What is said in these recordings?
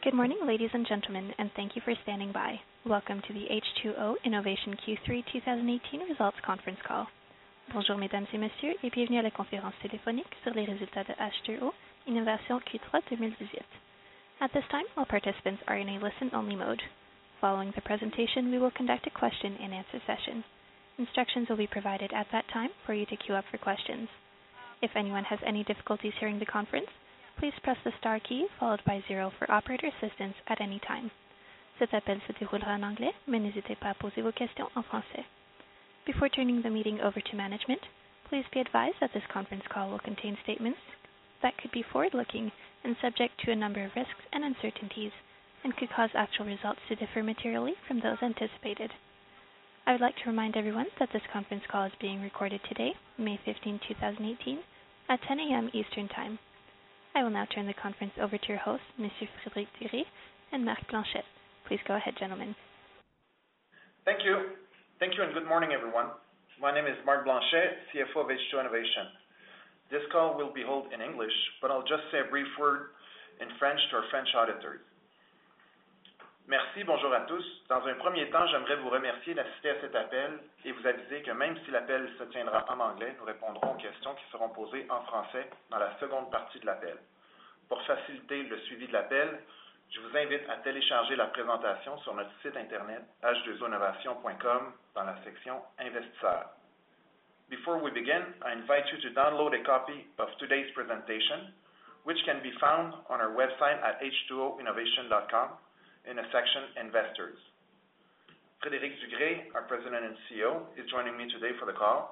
Good morning, ladies and gentlemen, and thank you for standing by. Welcome to the H2O Innovation Q3 2018 Results Conference Call. Bonjour, mesdames et messieurs, et bienvenue à la conférence téléphonique sur les résultats de H2O Innovation Q3 2018. At this time, all participants are in a listen-only mode. Following the presentation, we will conduct a question-and-answer session. Instructions will be provided at that time for you to queue up for questions. If anyone has any difficulties hearing the conference, please press the star key followed by 0 for operator assistance at any time. Cet appel se déroulera en anglais, mais n'hésitez pas à poser vos questions en français. Before turning the meeting over to management, please be advised that this conference call will contain statements that could be forward-looking and subject to a number of risks and uncertainties and could cause actual results to differ materially from those anticipated. I would like to remind everyone that this conference call is being recorded today, May 15, 2018, at 10 a.m. Eastern Time. I will now turn the conference over to your hosts, Monsieur Frédéric Dugré and Marc Blanchet. Please go ahead, gentlemen. Thank you. Thank you and good morning, everyone. My name is Marc Blanchet, CFO of H2O Innovation. This call will be held in English, but I'll just say a brief word in French to our French auditors. Merci, bonjour à tous. Dans un premier temps, j'aimerais vous remercier d'assister à cet appel et vous aviser que même si l'appel se tiendra en anglais, nous répondrons aux questions qui seront posées en français dans la seconde partie de l'appel. Pour faciliter le suivi de l'appel, je vous invite à télécharger la présentation sur notre site internet h2oinnovation.com dans la section Investisseurs. Before we begin, I invite you to download a copy of today's presentation, which can be found on our website at h2oinnovation.com in a section Investors. Frédéric Dugré, our President and CEO, is joining me today for the call,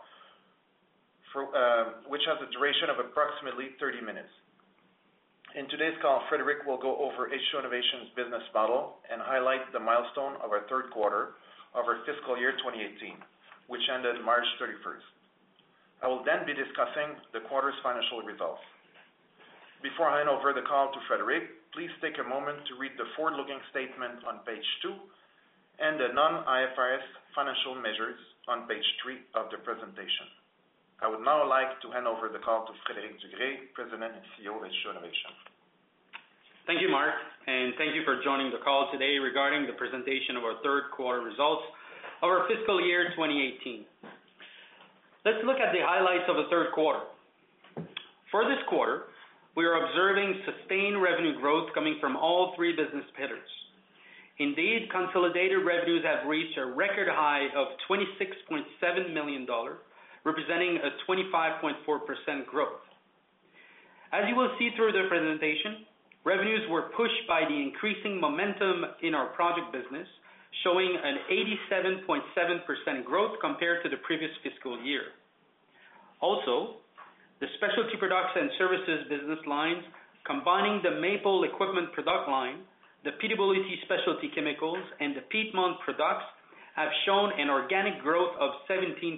which has a duration of approximately 30 minutes. In today's call, Frédéric will go over H2O Innovation's business model and highlight the milestone of our third quarter of our fiscal year 2018, which ended March 31st. I will then be discussing the quarter's financial results. Before I hand over the call to Frédéric, please take a moment to read the forward-looking statement on page 2 and the non-IFRS financial measures on page 3 of the presentation. I would now like to hand over the call to Frédéric Dugré, President and CEO of H2O Innovation. Thank you, Marc, and thank you for joining the call today regarding the presentation of our third quarter results of our fiscal year 2018. Let's look at the highlights of the third quarter. For this quarter, we are observing sustained revenue growth coming from all three business pillars. Indeed, consolidated revenues have reached a record high of $26.7 million, representing a 25.4% growth. As you will see through the presentation, revenues were pushed by the increasing momentum in our project business, showing an 87.7% growth compared to the previous fiscal year. Also, the specialty products and services business lines, combining the Maple equipment product line, the PWT specialty chemicals, and the Piedmont products, have shown an organic growth of 17%.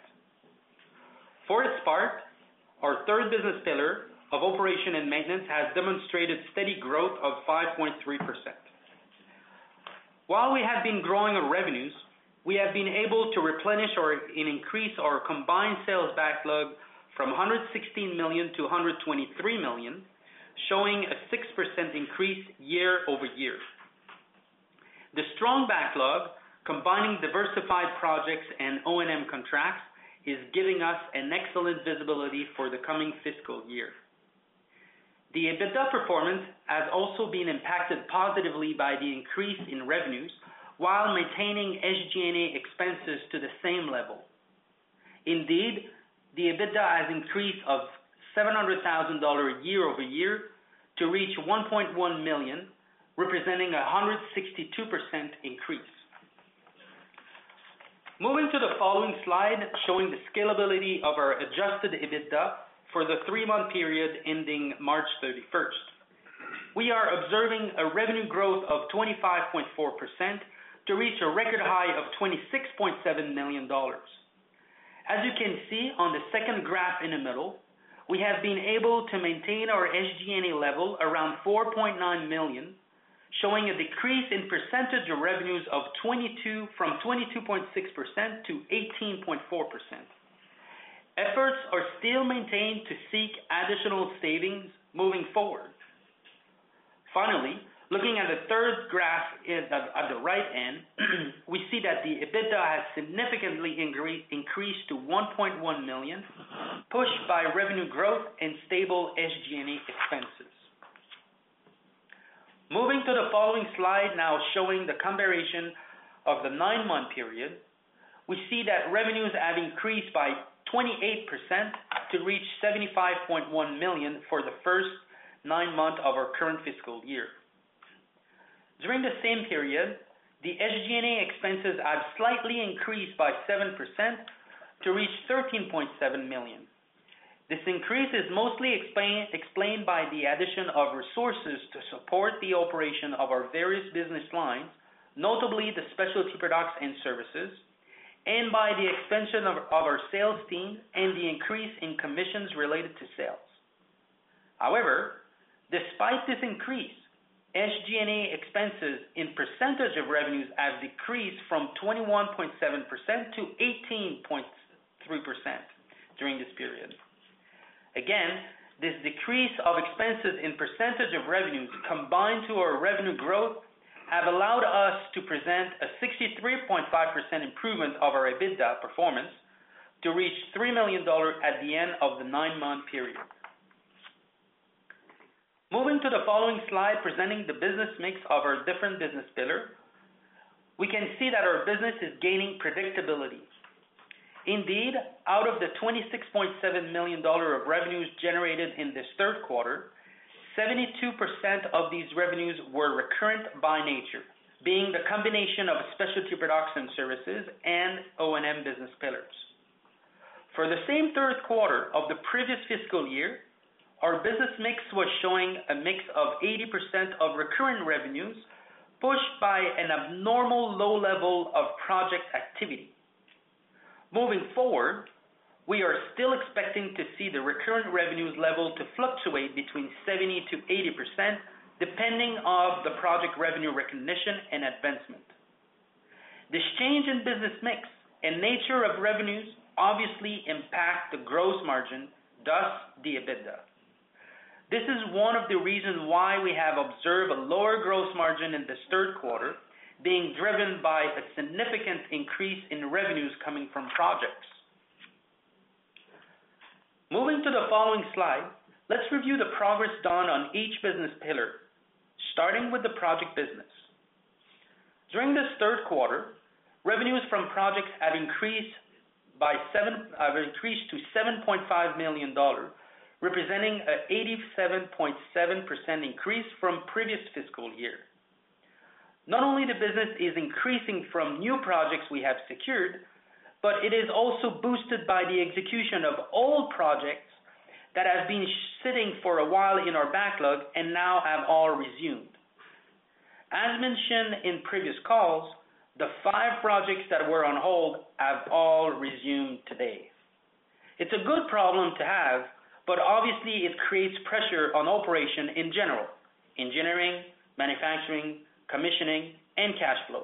For its part, our third business pillar of operation and maintenance has demonstrated steady growth of 5.3%. While we have been growing our revenues, we have been able to replenish and increase our combined sales backlog from $116 million to $123 million, showing a 6% increase year over year. The strong backlog, combining diversified projects and O&M contracts, is giving us an excellent visibility for the coming fiscal year. The EBITDA performance has also been impacted positively by the increase in revenues while maintaining SG&A expenses to the same level. Indeed, the EBITDA has increased of $700,000 year over year to reach $1.1 million, representing a 162% increase. Moving to the following slide, showing the scalability of our adjusted EBITDA for the 3-month period ending March 31st. We are observing a revenue growth of 25.4% to reach a record high of $26.7 million. As you can see on the second graph in the middle, we have been able to maintain our SG&A level around $4.9 million, showing a decrease in percentage of revenues of from 22.6% to 18.4%. Efforts are still maintained to seek additional savings moving forward. Finally, Looking at the third graph at the right end, we see that the EBITDA has significantly increased to 1.1 million, pushed by revenue growth and stable SG&A expenses. Moving to the following slide now showing the comparison of the 9-month period, we see that revenues have increased by 28% to reach 75.1 million for the first 9 months of our current fiscal year. During the same period, the SG&A expenses have slightly increased by 7% to reach 13.7 million. This increase is mostly explained by the addition of resources to support the operation of our various business lines, notably the specialty products and services, and by the expansion of our sales team and the increase in commissions related to sales. However, despite this increase, SG&A expenses in percentage of revenues have decreased from 21.7% to 18.3% during this period. Again, this decrease of expenses in percentage of revenues combined to our revenue growth have allowed us to present a 63.5% improvement of our EBITDA performance to reach $3 million at the end of the 9-month period. Moving to the following slide presenting the business mix of our different business pillars, we can see that our business is gaining predictability. Indeed, out of the $26.7 million of revenues generated in this third quarter, 72% of these revenues were recurrent by nature, being the combination of specialty products and services and O&M business pillars. For the same third quarter of the previous fiscal year, our business mix was showing a mix of 80% of recurring revenues pushed by an abnormal low level of project activity. Moving forward, we are still expecting to see the recurrent revenues level to fluctuate between 70 to 80% depending on the project revenue recognition and advancement. This change in business mix and nature of revenues obviously impact the gross margin, thus the EBITDA. This is one of the reasons why we have observed a lower gross margin in this third quarter, being driven by a significant increase in revenues coming from projects. Moving to the following slide, let's review the progress done on each business pillar, starting with the project business. During this third quarter, revenues from projects have increased to $7.5 million, representing an 87.7% increase from previous fiscal year. Not only the business is increasing from new projects we have secured, but it is also boosted by the execution of old projects that have been sitting for a while in our backlog and now have all resumed. As mentioned in previous calls, the 5 projects that were on hold have all resumed today. It's a good problem to have, but obviously it creates pressure on operation in general, engineering, manufacturing, commissioning, and cash flow.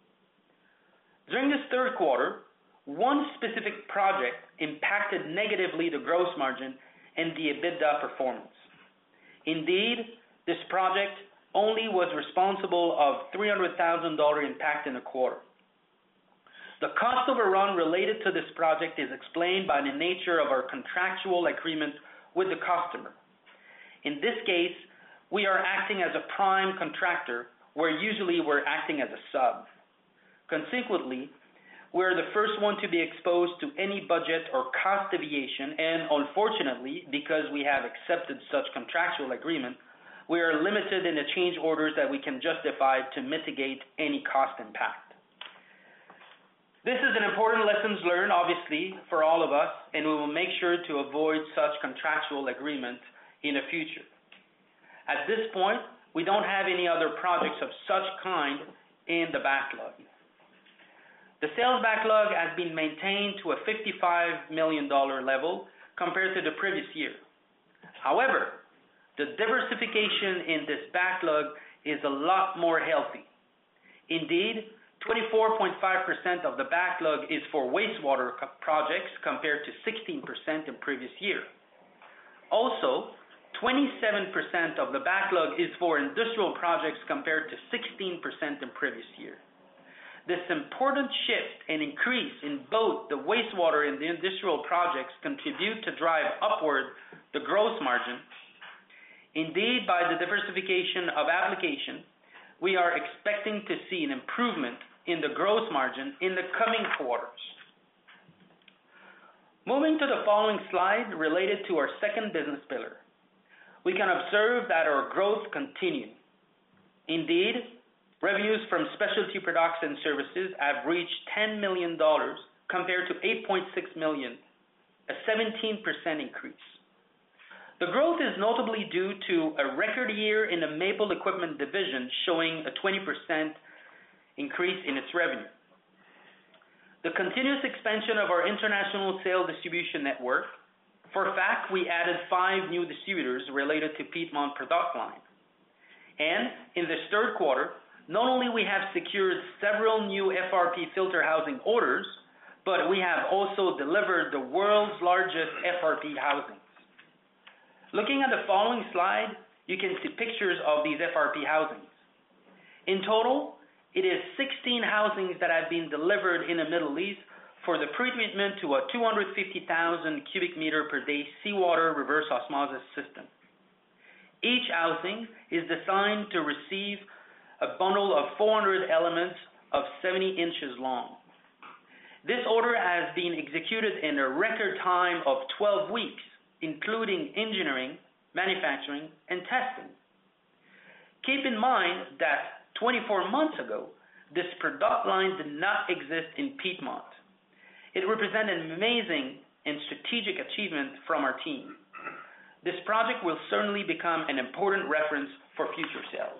During this third quarter, one specific project impacted negatively the gross margin and the EBITDA performance. Indeed, this project only was responsible of $300,000 impact in a quarter. The cost overrun related to this project is explained by the nature of our contractual agreement with the customer. In this case, we are acting as a prime contractor, where usually we're acting as a sub. Consequently, we're the first one to be exposed to any budget or cost deviation, and unfortunately, because we have accepted such contractual agreement, we are limited in the change orders that we can justify to mitigate any cost impact. This is an important lesson learned, obviously, for all of us, and we will make sure to avoid such contractual agreement in the future. At this point, we don't have any other projects of such kind in the backlog. The sales backlog has been maintained to a $55 million level compared to the previous year. However, the diversification in this backlog is a lot more healthy. Indeed, 24.5% of the backlog is for wastewater projects compared to 16% in previous year. Also, 27% of the backlog is for industrial projects compared to 16% in previous year. This important shift and increase in both the wastewater and the industrial projects contribute to drive upward the gross margin. Indeed, by the diversification of application, we are expecting to see an improvement in the gross margin in the coming quarters. Moving to the following slide related to our second business pillar, we can observe that our growth continues. Indeed, revenues from specialty products and services have reached $10 million compared to $8.6 million, a 17% increase. The growth is notably due to a record year in the Maple Equipment division, showing a 20% increase in its revenue. The continuous expansion of our international sales distribution network. For a fact, we added 5 new distributors related to Piedmont product line. And in this third quarter, not only we have secured several new FRP filter housing orders, but we have also delivered the world's largest FRP housings. Looking at the following slide, you can see pictures of these FRP housings. In total, it is 16 housings that have been delivered in the Middle East for the pre-treatment to a 250,000 cubic meter per day seawater reverse osmosis system. Each housing is designed to receive a bundle of 400 elements of 70 inches long. This order has been executed in a record time of 12 weeks, including engineering, manufacturing, and testing. Keep in mind that 24 months ago, this product line did not exist in Piedmont. It represents an amazing and strategic achievement from our team. This project will certainly become an important reference for future sales.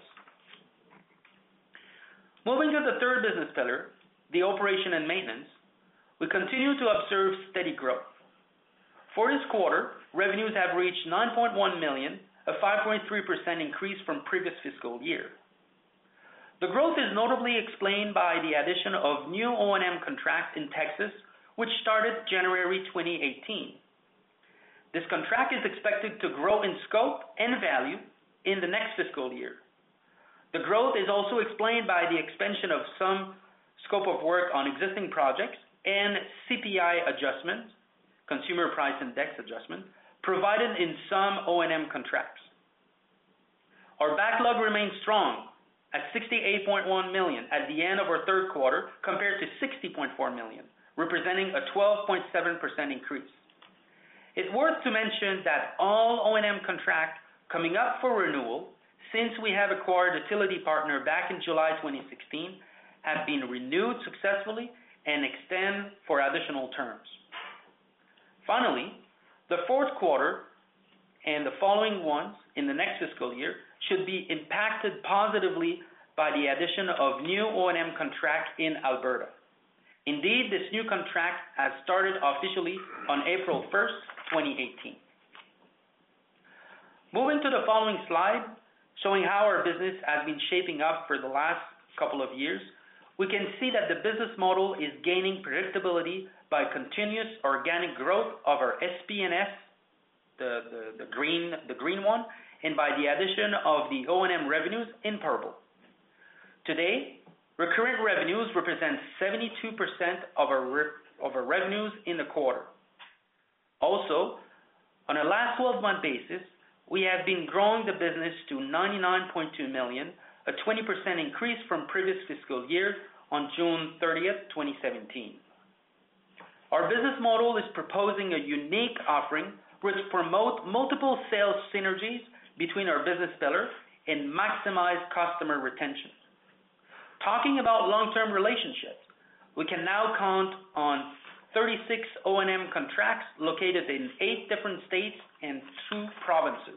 Moving to the third business pillar, the operation and maintenance, we continue to observe steady growth. For this quarter, revenues have reached $9.1 million, a 5.3% increase from previous fiscal year. The growth is notably explained by the addition of new O&M contracts in Texas, which started January 2018. This contract is expected to grow in scope and value in the next fiscal year. The growth is also explained by the expansion of some scope of work on existing projects and CPI adjustments, Consumer Price Index adjustment, provided in some O&M contracts. Our backlog remains strong at $68.1 million at the end of our third quarter compared to $60.4 million, representing a 12.7% increase. It's worth to mention that all O&M contracts coming up for renewal since we have acquired Utility Partner back in July 2016 have been renewed successfully and extend for additional terms. Finally, the fourth quarter and the following ones in the next fiscal year should be impacted positively by the addition of new O&M contract in Alberta. Indeed, this new contract has started officially on April 1st, 2018. Moving to the following slide, showing how our business has been shaping up for the last couple of years, we can see that the business model is gaining predictability by continuous organic growth of our SP&S, the green one, and by the addition of the O&M revenues in purple. Today, recurrent revenues represent 72% of our revenues in the quarter. Also, on a last 12-month basis, we have been growing the business to $99.2 million, a 20% increase from previous fiscal year on June 30th, 2017. Our business model is proposing a unique offering which promotes multiple sales synergies between our business pillars and maximize customer retention. Talking about long-term relationships, we can now count on 36 O&M contracts located in 8 different states and 2 provinces.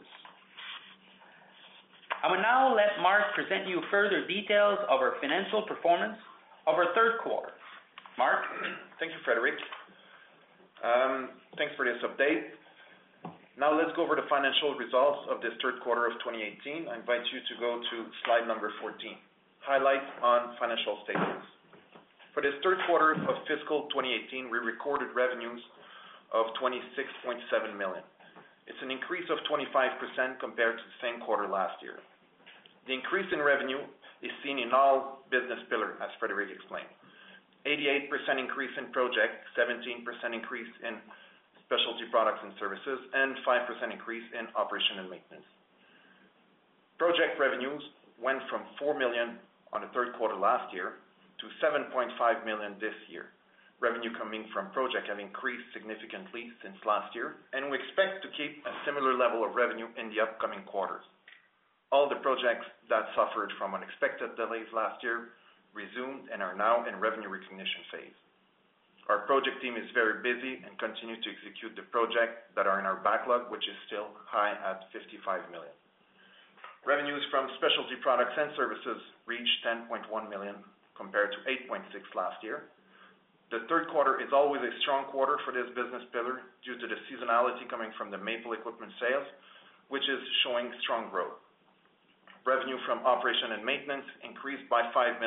I will now let Mark present you further details of our financial performance of our third quarter. Mark? Thank you, Frederic. Thanks for this update. Now let's go over the financial results of this third quarter of 2018. I invite you to go to slide number 14, highlights on financial statements. For this third quarter of fiscal 2018, we recorded revenues of $26.7 million. It's an increase of 25% compared to the same quarter last year. The increase in revenue is seen in all business pillars, as Frédéric explained. 88% increase in project, 17% increase in specialty products and services, and 5% increase in operation and maintenance. Project revenues went from 4 million on the third quarter last year to 7.5 million this year. Revenue coming from project have increased significantly since last year, and we expect to keep a similar level of revenue in the upcoming quarters. All the projects that suffered from unexpected delays last year resumed and are now in revenue recognition phase. Our project team is very busy and continue to execute the projects that are in our backlog, which is still high at 55 million. Revenues from specialty products and services reached 10.1 million compared to 8.6 last year. The third quarter is always a strong quarter for this business pillar due to the seasonality coming from the maple equipment sales, which is showing strong growth. Revenue from operation and maintenance increased by 5%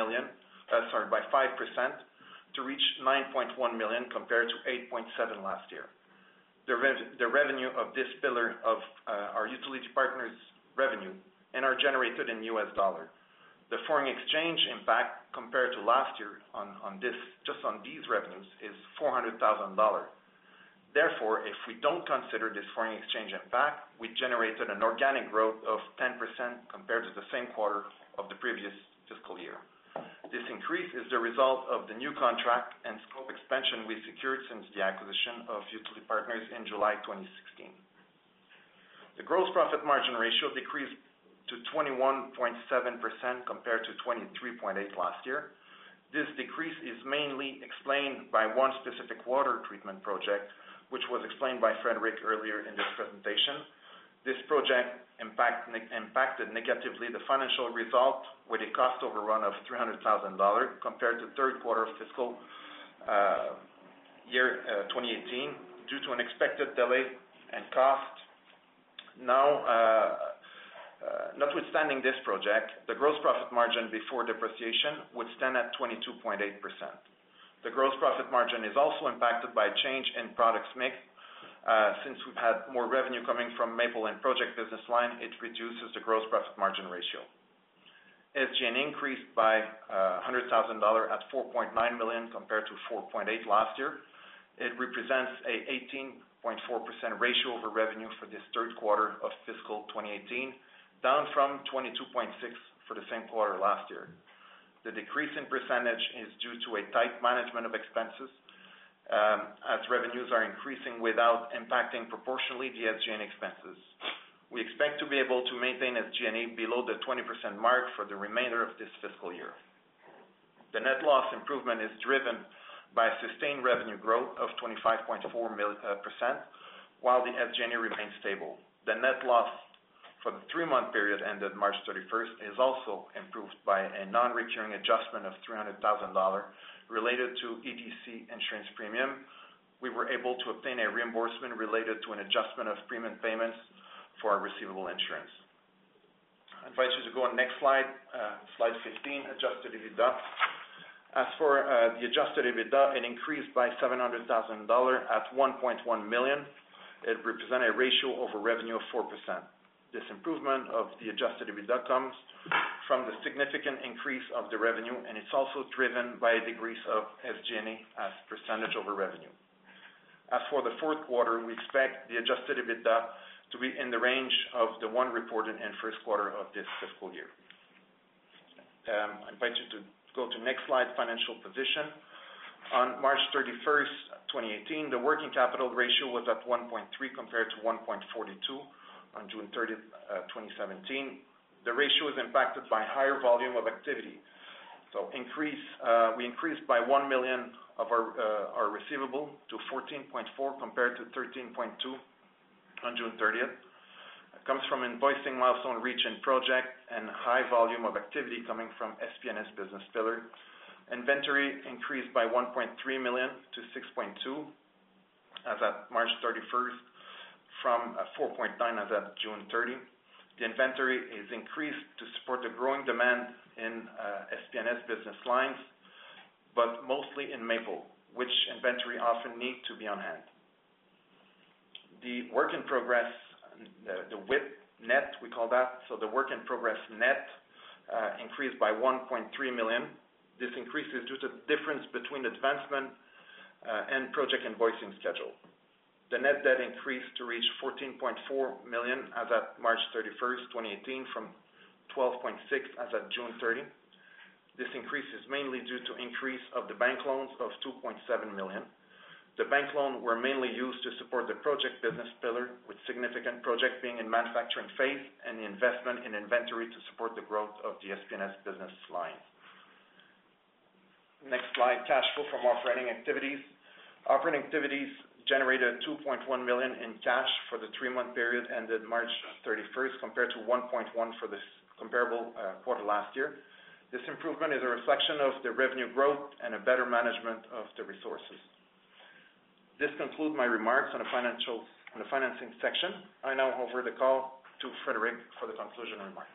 to reach 9.1 million compared to 8.7 last year. The revenue of this pillar of our utility partners' revenue and are generated in US dollar. The foreign exchange impact compared to last year on these revenues is $400,000. Therefore, if we don't consider this foreign exchange impact, we generated an organic growth of 10% compared to the same quarter of the previous fiscal year. This increase is the result of the new contract and scope expansion we secured since the acquisition of Utility Partners in July 2016. The gross profit margin ratio decreased to 21.7% compared to 23.8% last year. This decrease is mainly explained by one specific water treatment project, which was explained by Frédéric earlier in this presentation. This project impacted negatively the financial result with a cost overrun of $300,000 compared to third quarter of fiscal year 2018 due to an expected delay and cost. Now, notwithstanding this project, the gross profit margin before depreciation would stand at 22.8%. The gross profit margin is also impacted by change in products mix. Since we've had more revenue coming from maple and project business line, it reduces the gross profit margin ratio. SG&A increased by $100,000 at 4.9 million compared to 4.8 last year. It represents a 18.4% ratio over revenue for this third quarter of fiscal 2018, down from 22.6 for the same quarter last year. The decrease in percentage is due to a tight management of expenses, as revenues are increasing without impacting proportionally the SG&A expenses. We expect to be able to maintain SG&A below the 20% mark for the remainder of this fiscal year. The net loss improvement is driven by sustained revenue growth of 25.4%, while the SG&A remains stable. The net loss for the 3-month period ended March 31st is also improved by a non-recurring adjustment of $300,000 related to EDC insurance premium. We were able to obtain a reimbursement related to an adjustment of premium payments for our receivable insurance. I invite you to go on next slide, slide 15, adjusted EBITDA. As for the adjusted EBITDA, it increased by $700,000 at 1.1 million. It represents a ratio over revenue of 4%. This improvement of the adjusted EBITDA comes from the significant increase of the revenue, and it's also driven by a decrease of SG&A as percentage over revenue. As for the fourth quarter, we expect the adjusted EBITDA to be in the range of the one reported in first quarter of this fiscal year. I invite you to go to next slide, financial position. On March 31st, 2018, the working capital ratio was at 1.3 compared to 1.42 on June 30th, 2017. The ratio is impacted by higher volume of activity. So we increased by 1 million of our receivable to 14.4 compared to 13.2 on June 30th. It comes from invoicing milestone reach in project and high volume of activity coming from SPNS business pillar. Inventory increased by 1.3 million to 6.2 as at March 31st from 4.9 as at June 30. The inventory is increased to support the growing demand in SPNS business lines, but mostly in maple, which inventory often need to be on hand. The work in progress the WIP net, we call that, so the work in progress net increased by 1.3 million. This increase is due to the difference between advancement and project invoicing schedule. The net debt increased to reach 14.4 million as at March 31st, 2018 from 12.6 as at June 30. This increase is mainly due to increase of the bank loans of 2.7 million. The bank loan were mainly used to support the project business pillar, with significant projects being in manufacturing phase and the investment in inventory to support the growth of the SPS business line. Next slide, cash flow from operating activities. Operating activities generated 2.1 million in cash for the 3-month period ended March 31st compared to 1.1 for this comparable quarter last year. This improvement is a reflection of the revenue growth and a better management of the resources. This concludes my remarks on the financing section. I now hand over the call to Frédéric for the conclusion remarks.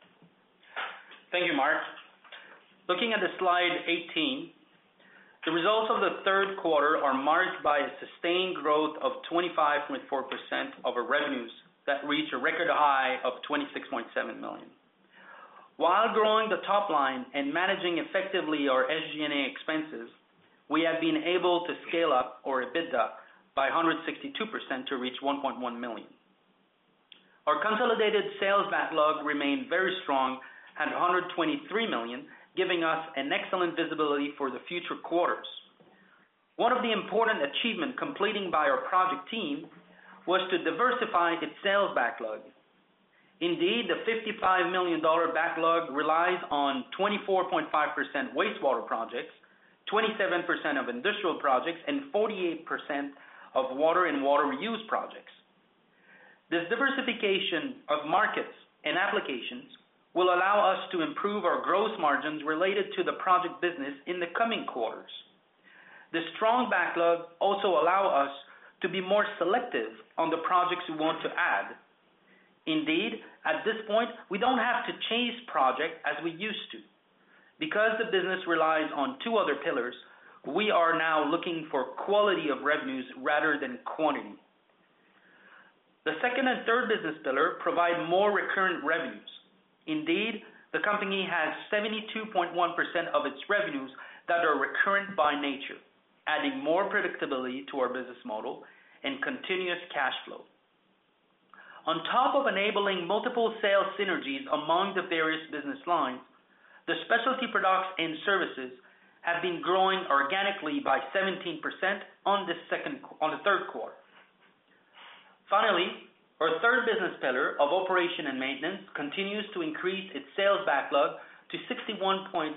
Thank you, Marc. Looking at the slide 18, the results of the third quarter are marked by a sustained growth of 25.4% of our revenues that reach a record high of 26.7 million. While growing the top line and managing effectively our SG&A expenses, we have been able to scale up our EBITDA by 162% to reach 1.1 million. Our consolidated sales backlog remained very strong at 123 million, giving us an excellent visibility for the future quarters. One of the important achievements completing by our project team was to diversify its sales backlog. Indeed, the $55 million backlog relies on 24.5% wastewater projects, 27% of industrial projects, and 48% of water and water reuse projects. This diversification of markets and applications will allow us to improve our gross margins related to the project business in the coming quarters. The strong backlog also allow us to be more selective on the projects we want to add. Indeed, at this point, we don't have to chase projects as we used to. Because the business relies on two other pillars, we are now looking for quality of revenues rather than quantity. The second and third business pillar provide more recurrent revenues. Indeed, the company has 72.1% of its revenues that are recurrent by nature, adding more predictability to our business model and continuous cash flow. On top of enabling multiple sales synergies among the various business lines, the specialty products and services have been growing organically by 17% on the third quarter. Finally, our third business pillar of operation and maintenance continues to increase its sales backlog to $68.1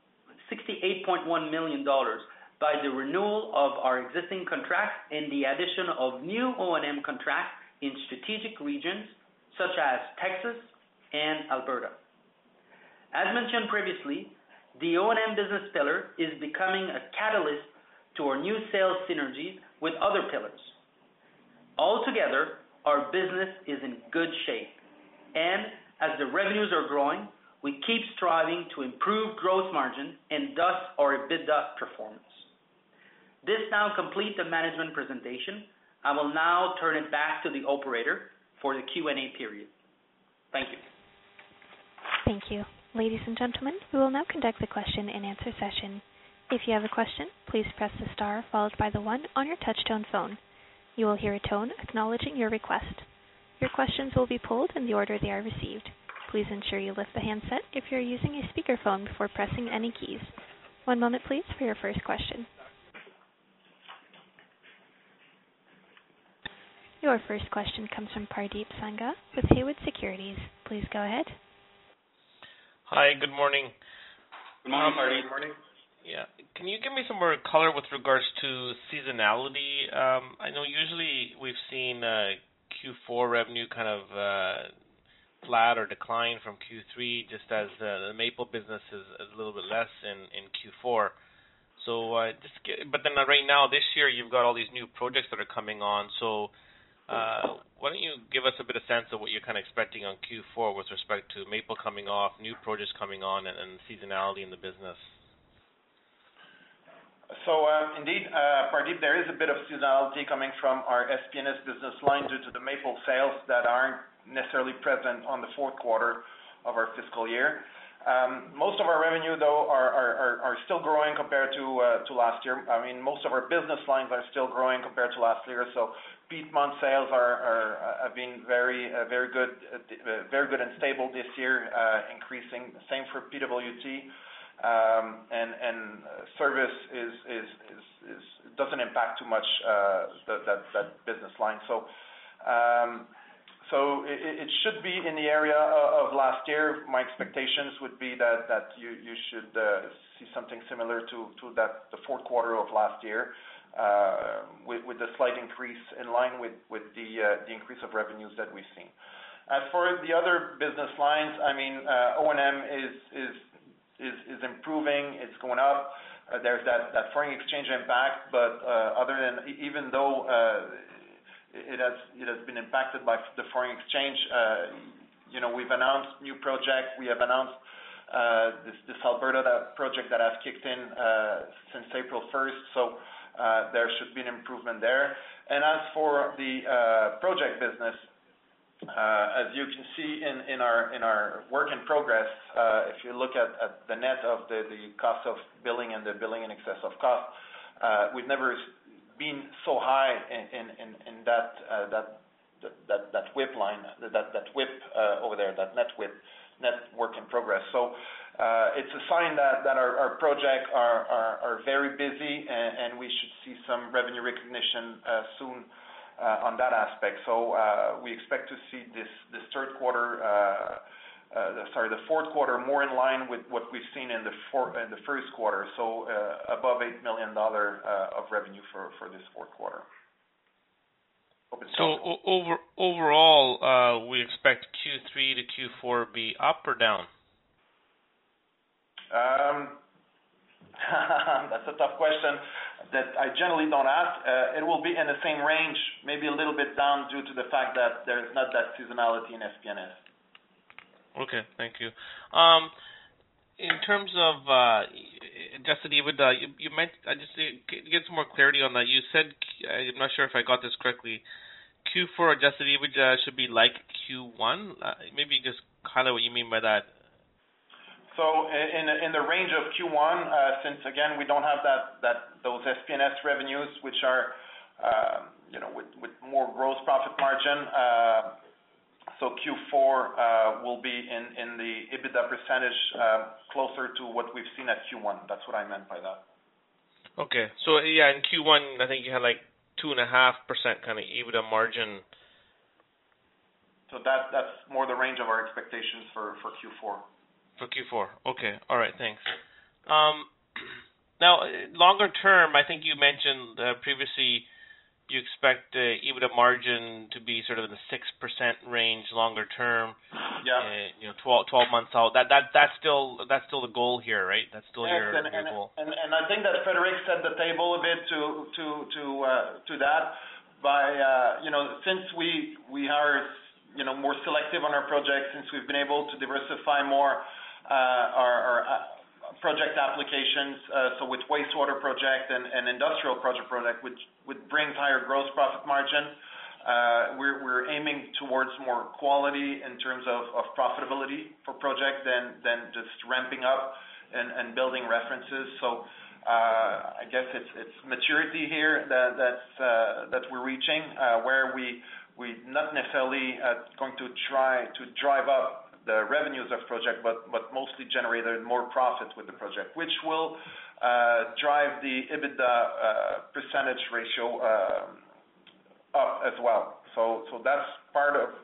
million by the renewal of our existing contracts and the addition of new O&M contracts in strategic regions such as Texas and Alberta. As mentioned previously, the O&M business pillar is becoming a catalyst to our new sales synergies with other pillars. Altogether, our business is in good shape, and as the revenues are growing, we keep striving to improve gross margin and thus our EBITDA performance. This now completes the management presentation. I will now turn it back to the operator for the Q&A period. Thank you. Thank you. Ladies and gentlemen, we will now conduct the question and answer session. If you have a question, please press the star followed by the 1 on your touch-tone phone. You will hear a tone acknowledging your request. Your questions will be pulled in the order they are received. Please ensure you lift the handset if you are using a speakerphone before pressing any keys. One moment, please, for your first question. Your first question comes from Pardeep Sangha with Haywood Securities. Please go ahead. Hi, good morning. Good morning, Pardeep. Good morning. Yeah. Can you give me some more color with regards to seasonality? I know usually we've seen Q4 revenue kind of flat or decline from Q3, just as the maple business is a little bit less in Q4. So, but then right now, this year, you've got all these new projects that are coming on. So, why don't you give us a bit of sense of what you're kind of expecting on Q4 with respect to maple coming off, new projects coming on, and seasonality in the business? So indeed, Pardeep, there is a bit of seasonality coming from our SPNS business line due to the maple sales that aren't necessarily present on the fourth quarter of our fiscal year. Most of our revenue, though, are still growing compared to last year. I mean, most of our business lines are still growing compared to last year. So Piedmont sales have been very good and stable this year, increasing. Same for PWT, and service doesn't impact too much that business line. So it should be in the area of last year. My expectations would be that you should see something similar to the fourth quarter of last year, with a slight increase in line with the increase of revenues that we've seen. As for the other business lines, I mean, O&M is improving. It's going up. There's that foreign exchange impact, but even though it has been impacted by the foreign exchange. We've announced new project. We have announced this Alberta project that has kicked in since April 1st. So there should be an improvement there. And as for the project business, as you can see in our work in progress, if you look at the net of the cost of billing and the billing in excess of cost, we've never been so high in that WIP line, that WIP over there, that net work in progress. So it's a sign that our projects are very busy, and we should see some revenue recognition soon on that aspect. So we expect to see this third quarter, the fourth quarter, more in line with what we've seen in the first quarter. So above $8 million of revenue for this fourth quarter. So overall, we expect Q3 to Q4 be up or down? That's a tough question that I generally don't ask. It will be in the same range, maybe a little bit down due to the fact that there's not that seasonality in SPNS. Okay, thank you. In terms of adjusted EBITDA, you meant, I just get some more clarity on that. You said, I'm not sure if I got this correctly, Q4 adjusted EBITDA should be like Q1. Maybe just highlight what you mean by that. So in the range of Q1, since again we don't have those SPNS revenues, which are with more gross profit margin. So Q4 will be in the EBITDA percentage closer to what we've seen at Q1. That's what I meant by that. Okay. So, yeah, in Q1, I think you had like 2.5% kind of EBITDA margin. So that's more the range of our expectations for Q4. For Q4. Okay. All right. Thanks. Now, longer term, I think you mentioned previously you expect EBITDA margin to be sort of in the 6% range longer term. Yeah. 12 months out. That's still the goal here, right? That's still your goal. And I think that Frederic set the table a bit to that by since we are more selective on our projects, since we've been able to diversify more our project applications, so with wastewater project and industrial project, which brings higher gross profit margin. We're aiming towards more quality in terms of profitability for project than just ramping up and building references. So I guess it's maturity here that we're reaching, where we not necessarily going to try to drive up the revenues of project, but mostly generate more profit with the project, which will drive the EBITDA percentage ratio up as well. So that's part of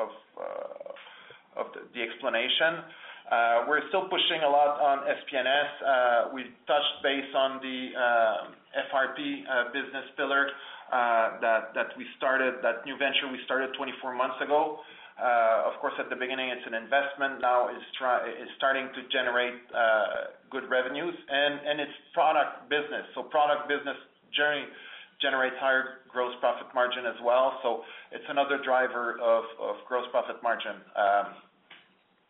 the explanation. We're still pushing a lot on SPNS. We touched base on the FRP business pillar that we started, that new venture we started 24 months ago. Of course, at the beginning, it's an investment. Now it's starting to generate good revenues, and it's product business. So product business generates higher gross profit margin as well. So it's another driver of gross profit margin.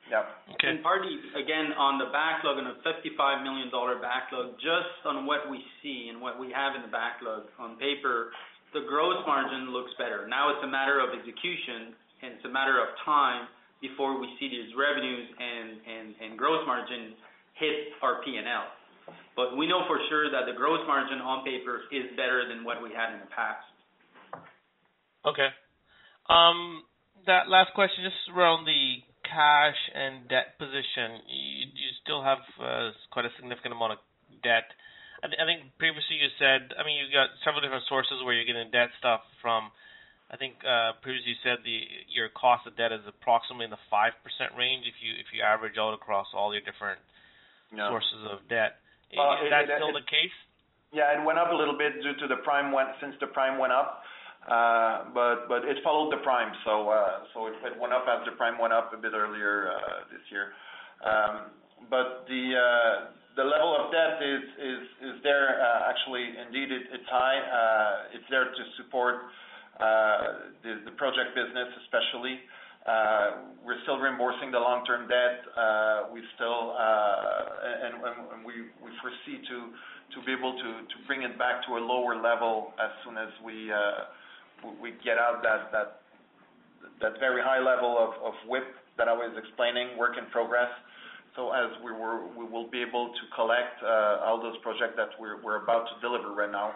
Yeah. Okay. And partly, again, on the backlog, on a $55 million backlog, just on what we see and what we have in the backlog on paper, the gross margin looks better. Now it's a matter of execution, and it's a matter of time before we see these revenues and gross margin hit our P&L. But we know for sure that the gross margin on paper is better than what we had in the past. Okay. That last question, just around the cash and debt position. You still have quite a significant amount of debt. I think previously you said, you got several different sources where you're getting debt stuff from. I think previously you said your cost of debt is approximately in the 5% range if you average out across all your different sources of debt. Is that still the case? Yeah, it went up a little bit due to the prime since the prime went up. But it followed the prime, so it went up as the prime went up a bit earlier this year. But the level of debt is there. Actually, indeed, it's high. It's there to support the project business, especially. We're still reimbursing the long-term debt. We still and we foresee to be able to bring it back to a lower level as soon as we get out that very high level of WIP that I was explaining, work in progress. So as we will be able to collect all those projects that we're about to deliver right now.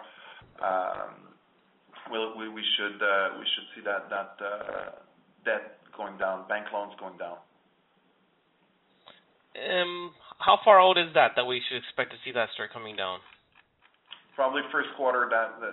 We should see that debt going down, bank loans going down. How far out is that we should expect to see that start coming down? Probably first quarter.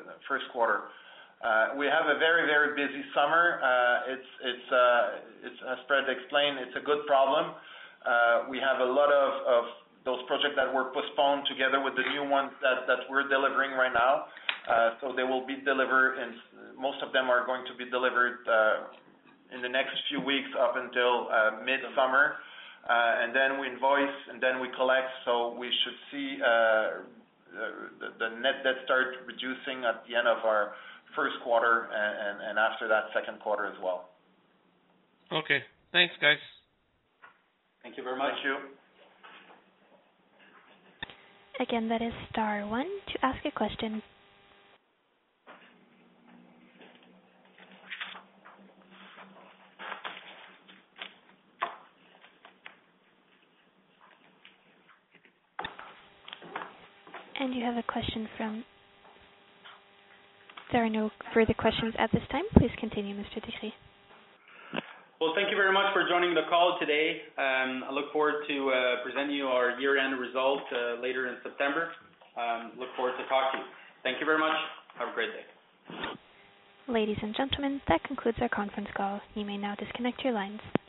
We have a very, very busy summer. It's as Fred explained, it's a good problem. We have a lot of those projects that were postponed together with the new ones that we're delivering right now. So they will be delivered, and most of them are going to be delivered in the next few weeks up until mid-summer. And then we invoice, and then we collect. So we should see the net debt start reducing at the end of our first quarter, and after that, second quarter as well. Okay. Thanks, guys. Thank you very much. Thank you. Again, that is *1 to ask a question. And you have a question from... There are no further questions at this time. Please continue, Mr. Degris. Well, thank you very much for joining the call today. I look forward to presenting you our year-end results later in September. Look forward to talking to you. Thank you very much. Have a great day. Ladies and gentlemen, that concludes our conference call. You may now disconnect your lines.